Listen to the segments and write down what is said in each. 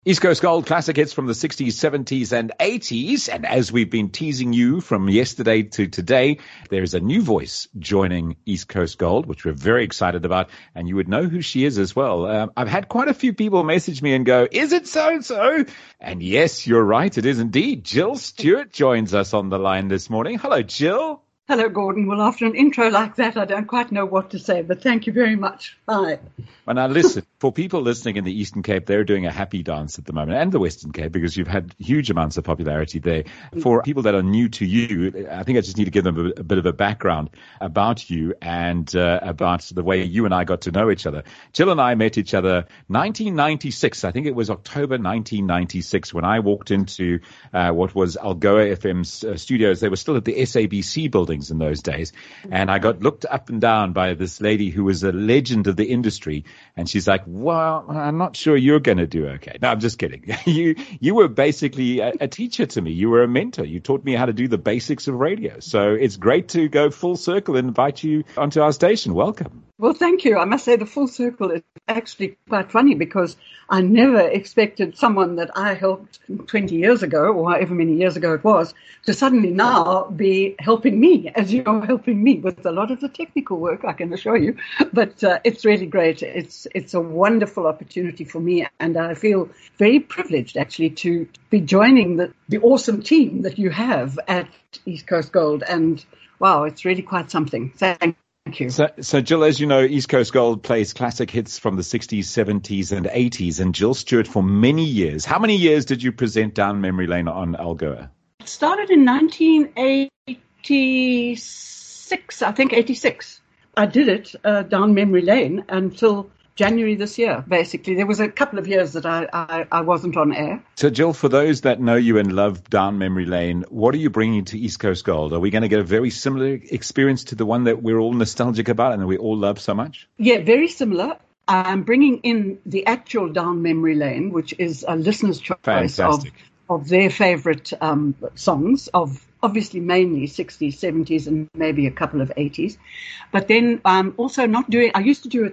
East Coast Gold classic hits from the 60s, 70s, and 80s. And as we've been teasing you from yesterday to today, there is a new voice joining East Coast Gold, which we're very excited about. And you would know who she is as well. I've had quite a few people message me and go, is it so-and-so? And yes, you're right. It is indeed. Jill Stewart joins us on the line this morning. Hello, Jill. Hello, Gordon. Well, after an intro like that, I don't quite know what to say, but thank you very much. Bye. Well, now listen, for people listening in the Eastern Cape, they're doing a happy dance at the moment, and the Western Cape, because you've had huge amounts of popularity there. For people that are new to you, I think I just need to give them a bit of a background about you and about the way you and I got to know each other. Jill and I met each other 1996. I think it was October 1996 when I walked into what was Algoa FM's studios. They were still at the SABC buildings in those days. And I got looked up and down by this lady who was a legend of the industry. And she's like, well, I'm not sure you're going to do okay. No, I'm just kidding. You were basically a teacher to me. You were a mentor. You taught me how to do the basics of radio. So it's great to go full circle and invite you onto our station. Welcome. Well, thank you. I must say the full circle is actually quite funny because I never expected someone that I helped 20 years ago or however many years ago it was to suddenly now be helping me as you're helping me with a lot of the technical work, I can assure you. But it's really great. It's a wonderful opportunity for me, and I feel very privileged actually to be joining the awesome team that you have at East Coast Gold. And wow, it's really quite something. Thank you. So, Jill, as you know, East Coast Gold plays classic hits from the 60s, 70s, and 80s. And Jill Stewart, for many years, how many years did you present Down Memory Lane on Algoa? It started in 1986, I think 86. I did it down memory lane until January this year, basically. There was a couple of years that I wasn't on air. So, Jill, for those that know you and love Down Memory Lane, what are you bringing to East Coast Gold? Are we going to get a very similar experience to the one that we're all nostalgic about and that we all love so much? Yeah, very similar. I'm bringing in the actual Down Memory Lane, which is a listener's choice of their favorite songs, of obviously mainly 60s, 70s, and maybe a couple of 80s. But then I'm also I used to do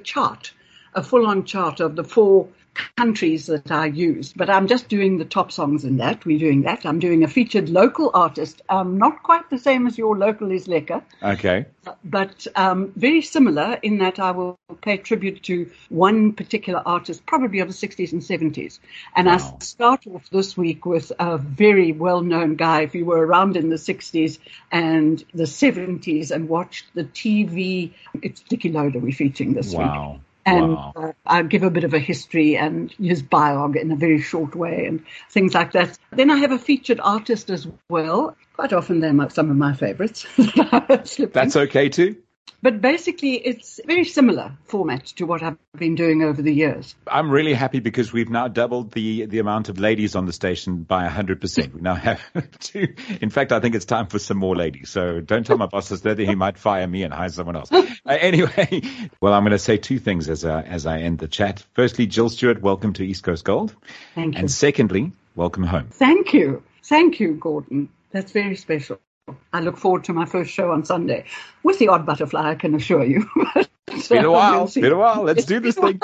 a full-on chart of the 4 countries that I used, but I'm just doing the top songs in that. We're doing that. I'm doing a featured local artist, not quite the same as your local is Lekker. Okay. But very similar in that I will pay tribute to one particular artist, probably of the 60s and 70s. And wow. I start off this week with a very well-known guy. If you were around in the 60s and the 70s and watched the TV, it's Dickie Loader we're featuring this week. Wow. And I'll give a bit of a history and his biog in a very short way and things like that. Then I have a featured artist as well. Quite often they're some of my favorites. That's okay too. But basically, it's a very similar format to what I've been doing over the years. I'm really happy because we've now doubled the amount of ladies on the station by 100%. We now have 2. In fact, I think it's time for some more ladies. So don't tell my bosses that he might fire me and hire someone else. Anyway, well, I'm going to say 2 things as I end the chat. Firstly, Jill Stewart, welcome to East Coast Gold. Thank you. And secondly, welcome home. Thank you. Thank you, Gordon. That's very special. I look forward to my first show on Sunday with the odd butterfly, I can assure you. It's been a while. Let's do this thing.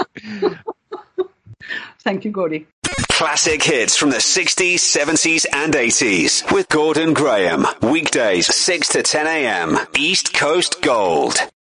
Thank you, Gordy. Classic hits from the 60s, 70s, and 80s with Gordon Graham. Weekdays, 6 to 10 a.m. East Coast Gold.